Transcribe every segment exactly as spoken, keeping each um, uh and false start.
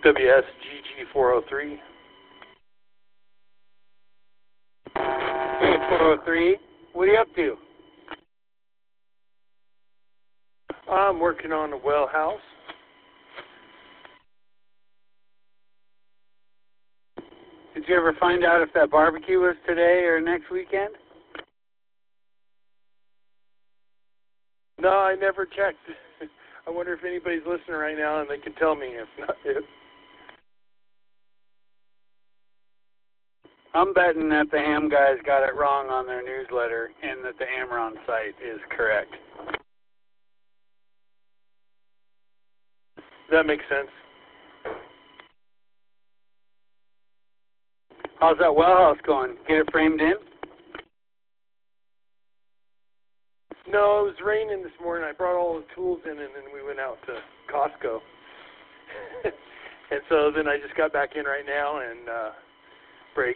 W S G G four oh three. Hey, four oh three, what are you up to? I'm working on a well house. Did you ever find out if that barbecue was today or next weekend? No, I never checked. I wonder if anybody's listening right now and they can tell me if not. If. I'm betting that the Ham guys got it wrong on their newsletter and that the Amron site is correct. That makes sense. How's that well house going? Get it framed in? No, it was raining this morning. I brought all the tools in and then we went out to Costco. And so then I just got back in right now and uh, break.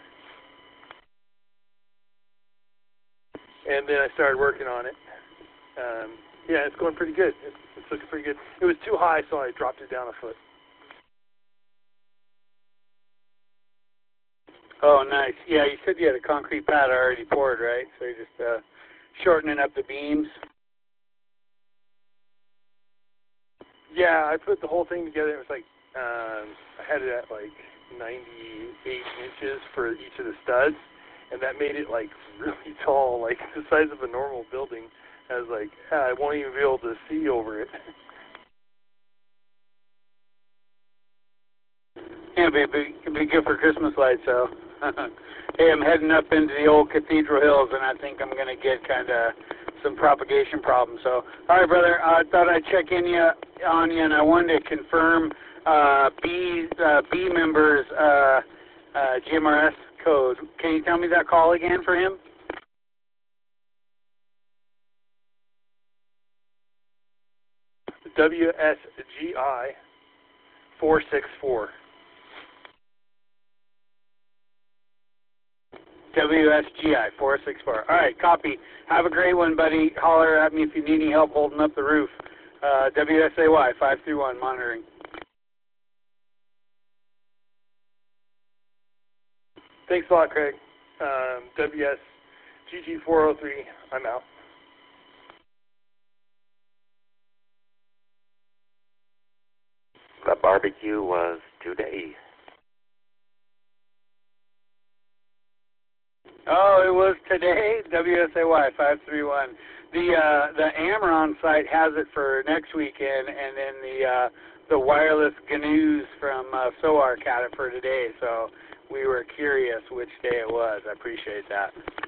And then I started working on it. Um, yeah, it's going pretty good. It's, it's looking pretty good. It was too high, so I dropped it down a foot. Oh, nice. Yeah, you said you had a concrete pad already poured, right? So you're just uh, shortening up the beams. Yeah, I put the whole thing together. It was like, um, I had it at like ninety-eight inches for each of the studs, and that made it like really tall, like the size of a normal building. I was like, ah, I won't even be able to see over it. Yeah, it'd be, it'd be good for Christmas lights, so. Hey, I'm heading up into the old Cathedral Hills, and I think I'm going to get kind of some propagation problems. So, all right, brother, I thought I'd check in you, on you, and I wanted to confirm uh, B, uh, B members' uh, uh, G M R S code. Can you tell me that call again for him? W S G I four six four. W S G I four six four. All right, copy. Have a great one, buddy. Holler at me if you need any help holding up the roof. Uh, W S A Y five three one monitoring. Thanks a lot, Craig. Um, W S G G four oh three, I'm out. The barbecue was today. Oh, it was today. W S A Y five three one. The uh, the Amron site has it for next weekend, and then the uh, the wireless G N U S from uh, SOARC had it for today. So we were curious which day it was. I appreciate that.